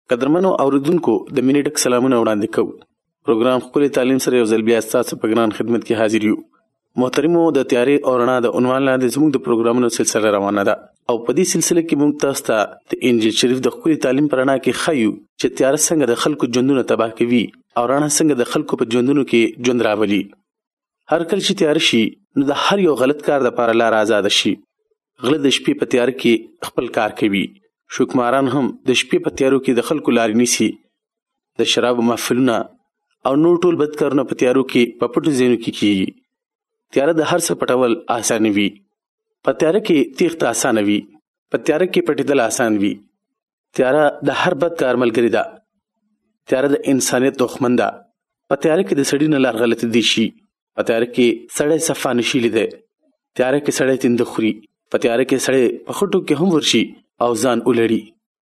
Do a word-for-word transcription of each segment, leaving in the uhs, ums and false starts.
قدرمنو اوریدونکو د مینې ډک سلامونه وړاندې کوو. پروګرام ښکلې تعلیم سره یو ځل بیا ستاسو په ګران خدمت کې حاضر یو. محترمو، د تیارې او رڼا د عنوان لاندې زموږ د پروګرامونو سلسله روانه ده او په دې سلسله کې موږ تاسو ته د انجیل شریف د ښکلې تعلیم په رڼا کې ښیو چې تیاره څنګه د خلکو ژوندونه تباه کوي او رڼا څنګه د خلکو په ژوندونو کې ژوند راولي. هر کله چې تیاره شي نو د هر یو غلط کار لپاره لار آزاده شي. غله د شپې په تیاره کې خپل کار کوي. شوکماران هم د شپې په تیارو کې د خلکو لارې نیسي. د شرابو محفلونه او نور ټول بد کارونه په تیارو کې په پټو ځایونو کې کیږي. تیاره د هر څه پټول اسانه وي. په تیاره کې تیښته اسانه وي. په تیاره کې پټېدل اسان وي. تیاره د هر بد کار ملګرې ده. تیاره د انسانیت دښمن ده. په تیاره کې د سړي نه لار غلطه دی شي. په تیاره کې سړی صفا نشي لیدی. تیاره کې سړی تنده خوري. په تیاره کې سړی په خټو کې هم ورشي او ځان ولړي.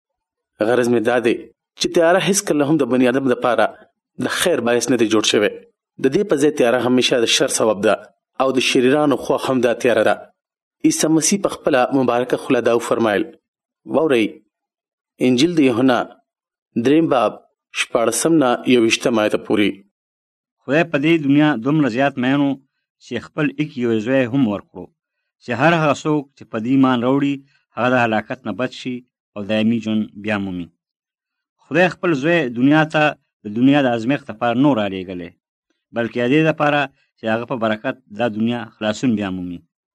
غرض مې دا دی چې تیاره هیڅ کله هم د بني آدم لپاره د خیر باعث نه دی جوړ شوی. د دې په ځای تیاره همیشه د شر سبب ده او د شریرانو خوا هم دا تیاره ده. عیسی مسیح په خپله مبارکه خوله دا وفرمایل. واورئ انجیل د یوحنا دریم باب شپاړسم نه یوویشتم آیته پورې. خدای په دې دنیا دومره زیات مینو چې خپل ایک یو زوی هم ورکړو چې هر هغه څوک چې په دې ایمان راوړي هغه د هلاکت نه بچ شي او دایمي ژوند بیا مومي. خدای خپل زوی دنیا ته د دنیا د ازمیښت لپاره نه رالیږلی، بلکې د دې لپاره چې هغه په برکت دا دنیا خلاصون بیا مومي.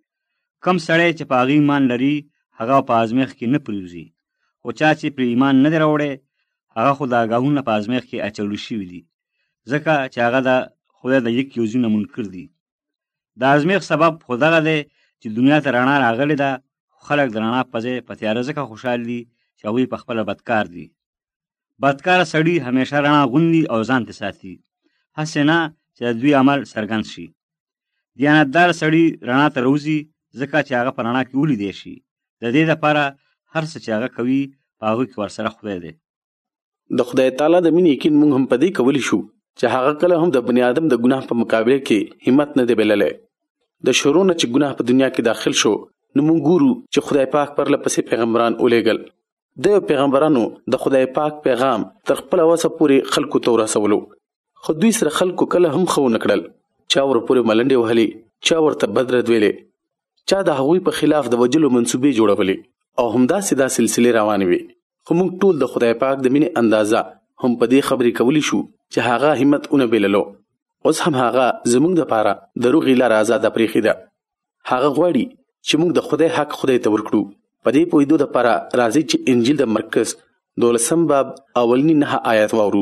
کم سړی چې په هغه ایمان لري هغه په ازمیښت کې نه پرېوځي، خو چا چې پرې ایمان نه دی راوړی هغه خو د اګاهونه په ازمیښت کې اچولی شوي دي، ځکه چې هغه د خدای د یک یو ځینه منکر دي. د ازمیښت سبب خو دغه دی چې دنیا ته رڼا راغلې ده، خلک د رڼا په ځای په تیاره ځکه خوشحال دي چې هغوی په خپله بدکار دي. بدکاره سړي همیشه رڼا غوندي او ځان ته ساتي، هسې نه چې د دوی عمل څرګند شي. دیانتدار سړي رڼا ته روځي ځکه چې هغه په رڼا کې ولیدی شي. د دې لپاره هر څه چې هغه کوي په هغوی کې ورسره خدای دی. د خدای تعالی د مینې یقین موږ هم په دې کولی شو چې هغه کله هم د بني آدم د ګناه په مقابله کې همت نه دی بللی. د شروع نه چې ګناه په دنیا کې داخل شو نو موږ ګورو چې خدای پاک پرله پسې پیغمبران ولیږل. د پیغمبرانو د خدای پاک پیغام تر خپله وسه پورې خلکو ته ورسولو، خو دوی سره خلکو کله هم ښه ونه کړل. چا ورپورې ملنډې وهلې، چا ورته بد رد ویلې، چا د هغوی په خلاف د وجلو منصوبې جوړولې او همداسې دا سلسلې روانې وې. خو موږ ټول د خدای پاک د مینې اندازه هم په دې خبرې کولی شو چې هغه همت ونه بللو. اوس هم هغه زموږ دپاره د روغې لاره ازاده پرېښې ده. هغه غواړي چې موږ د خدای حق خدای ته ورکړو. په دې پوهېدو دپاره راځئ چې انجیل د مرکز دولسم باب اولني نهه آیات واورو.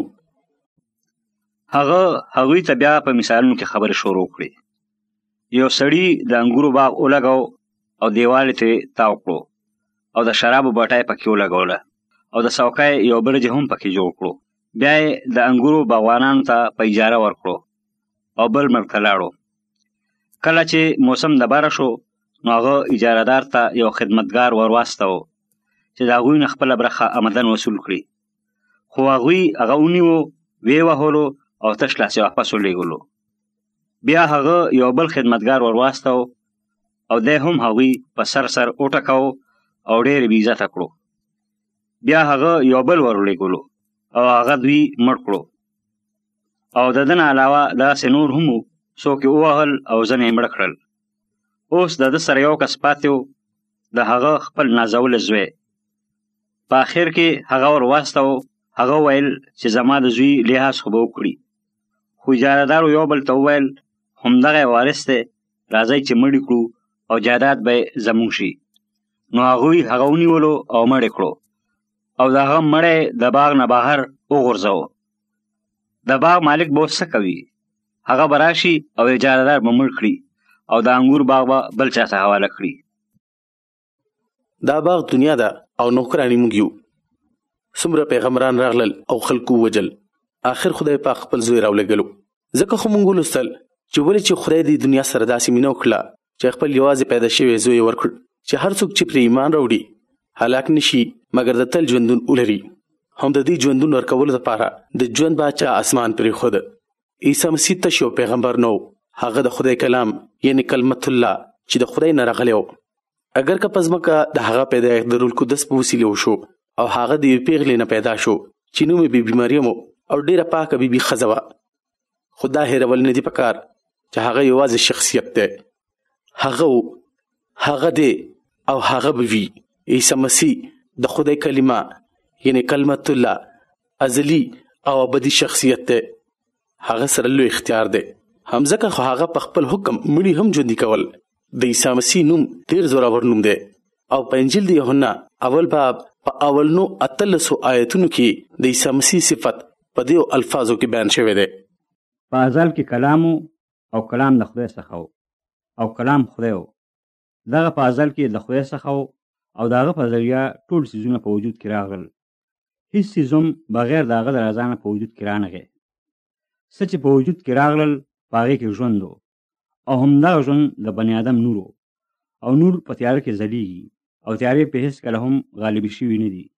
هغه هغوی ته بیا په مثالونو کې خبرې شروع کړې. یو سړي د انګورو باغ ولګاو او دیوال یې تاو کړو او د شرابو بټۍ پکې ولګوله او د څوکۍ یو برج هم پکې جوړ کړو. بیا یې د انګورو باغوانانو ته په اجاره ورکړو او بل ملک ته لاړو. کله چې موسم د باره شو نو هغه اجارهدار ته یو خدمتګار ور واستوه چې د هغوی نه خپله برخه آمدن وصول کړي. خو هغوی هغه ونیو، ویې وهلو او تش لاس یې واپس ولېږلو. بیا هغه یو بل خدمتګار ور واستوه او دی هم هغوی په سر سر وټکاوه او ډېر بې عزته کړو. بیا هغه یو بل ور ولېږلو او هغه دوی مړ کړو. او د ده نه علاوه داسې نور هم څوک یې ووهل او ځنې یې مړه کړل. اوس د ده سره یو کس پاتې و، د هغه خپل نازولی زوی. په آخر کې هغه ور واستوه. هغه ویل چې زما د زوی لحاظ خو به وکړي. خو اجارهدارو یو بل ته وویل همدغه یې وارث دی، راځئ چې مړ یې کړو او جایداد به یې زموږ شي. نو هغوی هغه ونیولو او مړ یې کړو او د هغه مړی د باغ نه بهر وغورځوه. د باغ مالک به اوس څه کوي؟ هغه به راشي او اجارهدار به مړ کړي او د انګور باغ به بل چا ته حواله کړي. دا باغ دنیا ده او نوکرانی موږ یو. څومره پیغمبران راغلل او خلکو وجل، آخر خدای پاک خپل زوی راولېږلو. ځکه خو موږ ولوستل چې ولې چې خدای دې دنیا سره داسې مینه وکړه چې خپل یوازې پیدا شوی زوی یې ورکړ چې هر څوک چې پرې ایمان راوړي هلاک نشي مګر د تل ژوندون ولري. هم د دې ژوندون ورکولو دپاره د ژوند باچا اسمان پرېښود. عیسی مسیح تش یو پیغمبر نه و، هغه د خدای کلام یعنی کلمت الله چې د خدای نه راغلی و. اگر که په ځمکه د هغه پیدایښت د روح القدس په وسیلې وشو او هغه د یوې پیغلې نه پیدا شو چې نوم یې بي بي مریم او ډېره پاکه بي بي ښځه وه. خو دا هېرول نه دي پکار چې هغه یوازې شخصیت دی. هغه هغه دی او هغه به وي. عیسی مسیح د خدای کلمه یعنی کلمت الله ازلی او ابدي شخصیت دی. هغه سره لوی اختیار دی. همځکه خو هغه په خپل حکم مړي هم ژوندي کول. د عیسی مسیح نوم ډېر زورور نوم دی او په انجیل د یوحنا اول باب په اولنو اتلسو آیتونو کې د عیسی مسیح صفت په دې الفاظو کې بیان شوی دی. په ازل کې کلام او کلام د خدای څخه او کلام خدای و. دغه په ازل کې د خدای څخه او دغه په ذریعه ټول څیزونه په وجود کې راغلل. هیڅ څیز هم بغیر د هغه د رضا نه په وجود کې رانغی. څه چې په وجود کې راغلل په هغې کې ژوند و او همدغه ژوند د بني آدم نور و او نور په تیاره کې ځلیږي او تیارې په هېڅ کله هم غالبې شوي نه دي.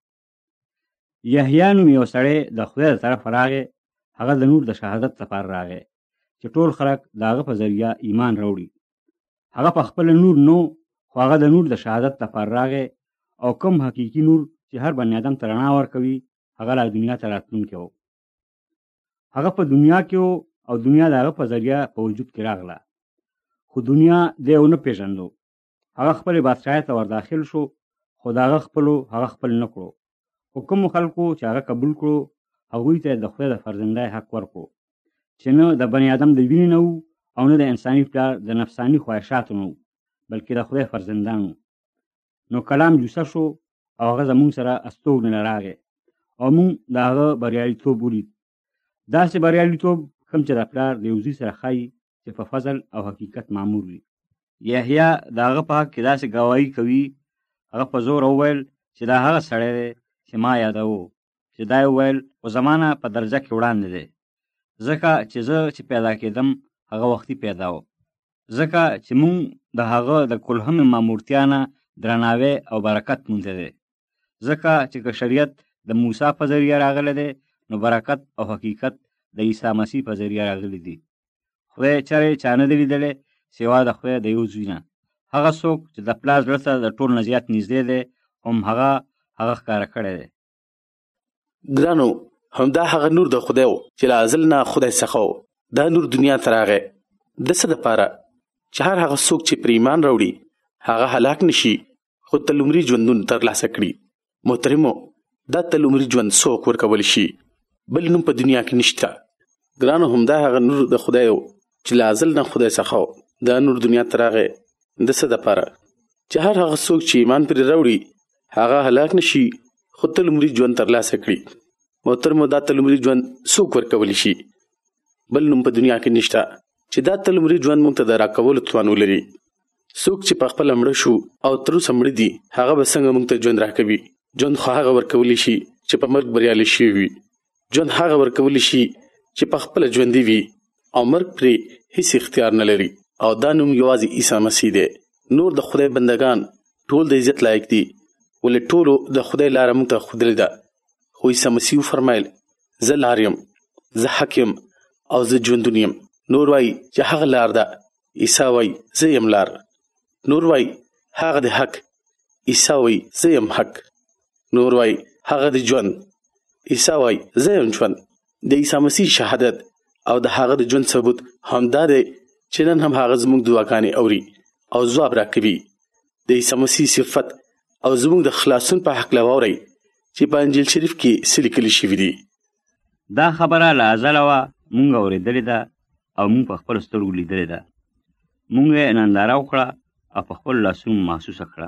یحیی نوم یو سړی د خدای د طرفه راغی. هغه د نور د شهادت لپاره راغی چې ټول خلک د هغه په ذریعه ایمان راوړي. هغه په خپله نور نو خو هغه د نور د شهادت لپاره راغی او کوم حقیقي نور چې هر بني آدم ته رڼا ورکوي هغه لا دنیا ته راتلونکی و. هغه په دنیا کې و او دنیا د هغه په ذریعه په وجود کې راغله خو دنیا دی ونه پېژندو. هغه خپلې بادشاهۍ ته ورداخل شو خو د هغه خپلو هغه خپل نه کړو. خو کومو خلکو چې هغه قبول کړو هغوی ته د خدای د فرزندۍ حق ورکړو چې نه د بني آدم د وینې نه وو او نه د انساني پلار د نفساني خواهشاتو نه وو بلکې د خدای فرزندان وو. نو کلام جوسه شو او هغه زموږ سره استوګنې نه راغی او موږ د هغه بریالیتوب ولید. داسې بریالیتوب کوم چې د پلار د یو زوی سره ښایي چې په فضل او حقیقت معمور وي. یحیی د هغه په حق کې داسې ګواهي کوي. هغه په زور وویل چې دا هغه سړی دی چې ما یادوو چې دا یې وویل خو زما نه په درجه کې وړاندې دی ځکه چې زه چې پیدا کېدم هغه وختي پیدا و. ځکه چې موږ د هغه د کلهم مامورتیا نه درناوی او برکت مونږ دی. ځکه چې که شریعت د موسی په ذریعه راغلی دی نو برکت او حقیقت د عیسی مسیح په ذریعه راغلی دی. خدای چرې چا نه دی لیدلی سوا د خدای د یو زوی نه. هغه څوک چې د پلار زړه ته د ټول نه زیات نږدې دی هم هغه هغه ښکاره کړی دی. ګرانو همدا هغه نور د خدای و چې له ازل نه خدای څخه و. دا نور دنیا ته راغی د څه دپاره چې هر هغه څوک چې پر ایمان راوړي هغه هلاک نشي خو تل عمري ژوندون ترلاسه کړي. محترمو دا تل عمري ژوند څوک ورکولی شي بل نوم په دنیا کې نشته. ګرانو همدا هغه نور د خدای و چې له ازل نه خدای څخه و. دا نور دنیا ته راغی د څه دپاره چې هر هغه څوک چې ایمان پرې راوړي هغه هلاک نشي خو تل عمري ژوند ترلاسه کړي. محترمو دا تل عمري ژوند څوک ورکولی شي بل نوم په دنیا کې نشته چې دا تل عمري ژوند موږ ته د راکولو توان ولري. څوک چې په خپله مړه شو او تر اوسه مړه دي هغه به څنګه موږ ته ژوند راکوي. ژوند خو هغه ورکولی شي چې په مرګ بریالی شوي وي. ژوند هغه ورکولی شي چې په خپله ژوندي وي او مرګ پرې هیڅ اختیار نه لري او دا نوم یوازې عیسی مسیح دی. نور د خدای بندگان ټول د عزت لایق دي ولې ټولو د خدای لاره موږ ته ښودلې ده. خو عیسی مسیح وفرمیل زه لار یم زه حق یم او زه ژوندون یم. نور وایي چې هغه لار ده. عیسی وایي زه یم لار. نور وایي هغه د حق. عیسی وایي زه یم حق. نور وایي هغه د ژوند. عیسی وایي زه یم ژوند. د عیسی مسیح شهادت او د هغه د ژوند ثبوت همدا دی چې نن هم هغه زموږ دعاګانې اوري او ځواب راکوي. د عیسی مسیح صفت او زموږ د خلاصون په هکله واورئ چې په انجیل شریف کې څه لیکلي شوي دي. دا خبره له ازله وه مونږ اورېدلې ده او مونږ په خپلو سترګو لیدلې ده. مونږ یې ننداره وکړه او په خپلو لاسونو محسوسه کړه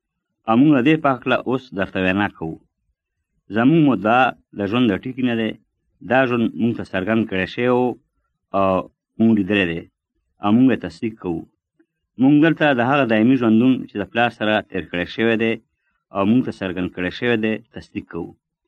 او مونږ د دې په هکله اوس درته وینا کوو. زموږ مدعا د ژوند د ټکي نه دی. دا ژوند مونږ ته څرګند کړی شوی و او مونږ لیدلی دی او مونږ یې تصدیق کوو. مونږ دلته د هغه دایمي ژوندون چې د پلار سره تیر کړی شوی دی او مونږ ته څرګند کړی شوی دی تصدیق کوو.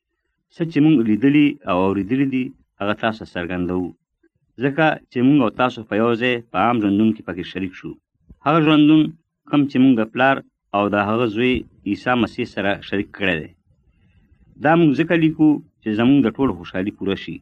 څه چې مونږ لیدلي او اورېدلي دي هغه تاسو ته څرګندوو ځکه چې مونږ او تاسو په یو ځای په عام ژوندون کې پکې شریک شو. هغه ژوندون کوم چې مونږ د پلار او د هغه زوی عیسی مسیح سره شریک کړی دی. دا مونږ ځکه لیکو چې زمونږ د ټولو خوشحالي پوره شي.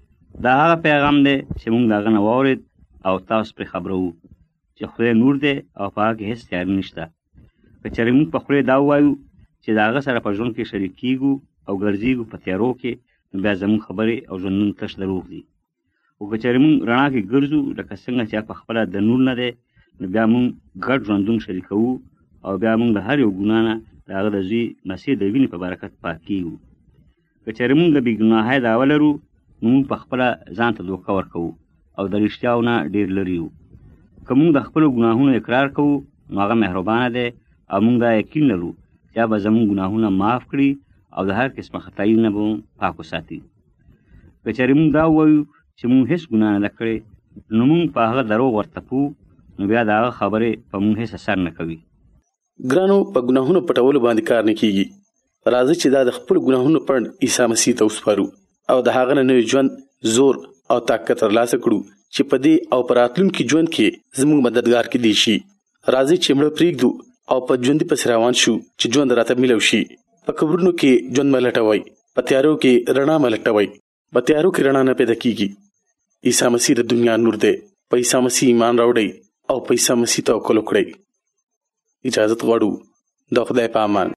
دا هغه پیغام دی چې مونږ د هغه نه واورېد او تاسو پرې خبروو چې خدای نور دی او په هغه کې هېڅ تیاري نشته. که چېرې مونږ په خولې دا ووایو چې د هغه سره په ژوند کې شریک کیږو او ګرځېږو په تیارو کې نو بیا زموږ خبرې او ژوندون تش دروغ دي. خو که چېرې موږ رڼا کې ګرځو لکه څنګه چې په خپله د نور نه دی، نو بیا موږ ګډ ژوندون شریکوو او بیا موږ د هر یو ګناه نه د هغه د زوی مسیح د وینې په برکت پاک کېږو. که چېرې موږ د بېګناهۍ دعوه لرو، نو موږ په خپله ځان ته دوکه ورکوو او د رښتیاو نه ډېر لرې یو. که موږ د خپلو ګناهونو اقرار کوو، نو هغه مهربانه دی او موږ دا یقین لرو چې هغه به زموږ ګناهونه معاف کړي او د هر قسمه خطایي نه به مو پاک وساتي. که چېرې موږ دا ووایو چې موږ هېڅ ګناه نه ده کړې، نو موږ په هغه دروغ ورته پو، نو بیا د هغه خبرې په موږ هېڅ اثر نه کوي. ګرانو، په ګناهونو پټولو باندې کار نه کیږي. راځئ چې دا د خپلو ګناهونو پړ عیسی مسیح ته وسپارو او د هغه نه نوی ژوند، زور او طاقت ترلاسه کړو چې په دې او په راتلونکي ژوند کې زموږ مددګار کېدی شي. راځئ چې مړه پرېږدو او په ژوندي پسې روان شو چې ژوند راته میلو شي. په قبرونو کې ژوند مه لټوئ، په تیارو کې رڼا مه لټوئ. په تیارو کې رڼا نه پیدا کېږي. عیسی مسیح د دنیا نور دی. په عیسی مسیح ایمان راوړئ او په عیسی مسیح توکل وکړئ. اجازت غواړو. د خدای په امان.